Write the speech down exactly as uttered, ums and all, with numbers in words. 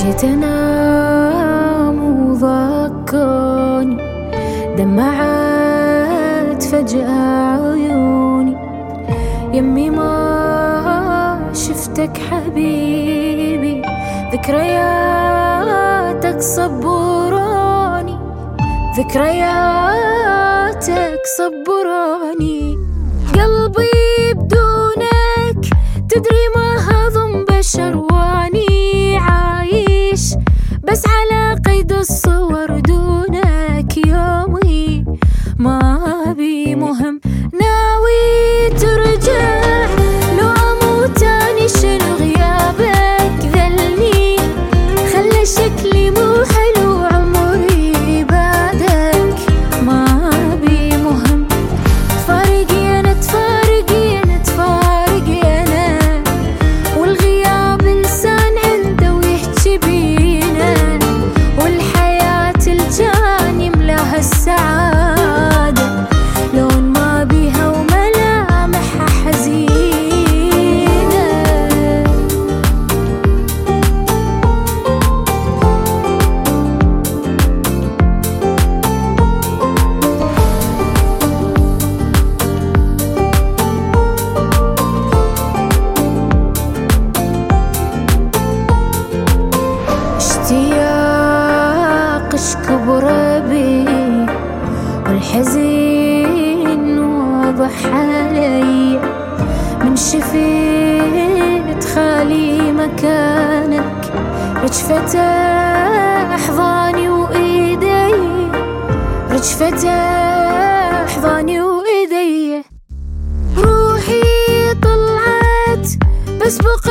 جيت انام وضاقوني دمعت فجأة عيوني، يمي ما شفتك حبيبي، ذكرياتك صبروني، ذكرياتك صبروني. قلبي بدونك تدري ما هضم بشر، واني عايش بس على قيد الصور دونك. يومي ما بي مهم، ناوي ترجع لو اموت اني شنو غيابك ذلني، خلى شكلي مو حلو عمري بعدك. ما بي مهم، تفارقي انا تفارقي انا تفارقي انا، والغياب انسان عنده ويحكي بينا، والحياة الجاني يملاها السعادة لون ما بيها وملامحها حزينة. اشتياقش كبر بي والحزين واضح علي، من شفيت خالي مكانك، رجفت احضاني وايدي، رجفت احضاني وايدي. روحي طلعت بس بقى